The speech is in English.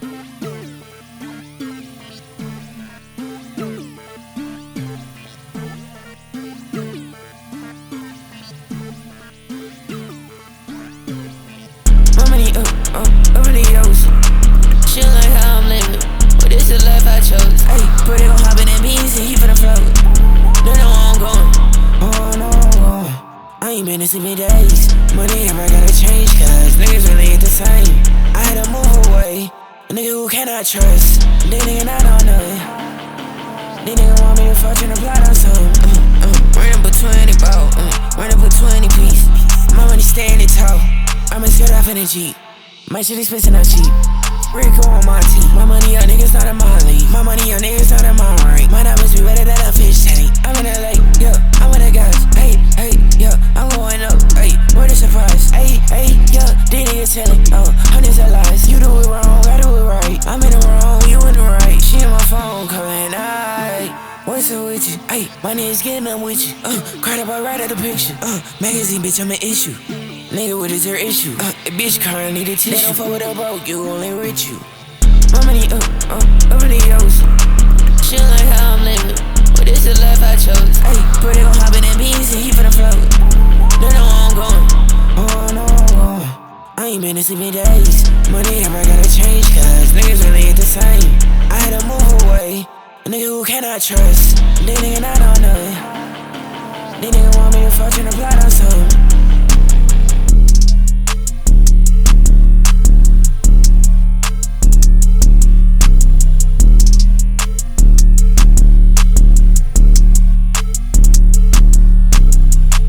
My money up in the O's. She like how I'm living, but this the life I chose. Hey, put it on hopping and beans and he finna float. They know where I'm going. Oh no, I ain't been to sleeping days. Money never gotta change, cause niggas really ain't the same. I had to move away, a nigga who cannot trust. They nigga not on nothing. They nigga want me to fuck and plot on something. Run up a 20 ball, run up a 20 piece. My money standing tall, I'ma sit off in a Jeep. My shit expensive, not cheap. Rico on my team. My money on niggas not in my league. My money on niggas not in my rank. My diamonds be better than a fish tank. I'm in LA, yeah, I'm with the guys. Hey, yeah, I'm going up. Hey, what a surprise. Hey, yeah, these niggas telling, hundreds of lies. You do it wrong, I do it right. I'm in the wrong, you in the right. She on my phone coming, what's up with you? Hey, my niggas getting up with you. Cried about right at the picture. Magazine, bitch, I'm an issue. Nigga, what is your issue? A bitch crying, need a tissue. They don't fuck with a broke, you only rich you. My money up in the O's. She like how I'm living, but this the life I chose. Hey, put it on hopping and beans and he finna float. They know where I'm going. Oh no, I ain't been to sleeping days. Money never gotta change, cause niggas really ain't the same. I had to move away, a nigga who cannot trust. They nigga not on nothing. They nigga want me to fuck and plot on something.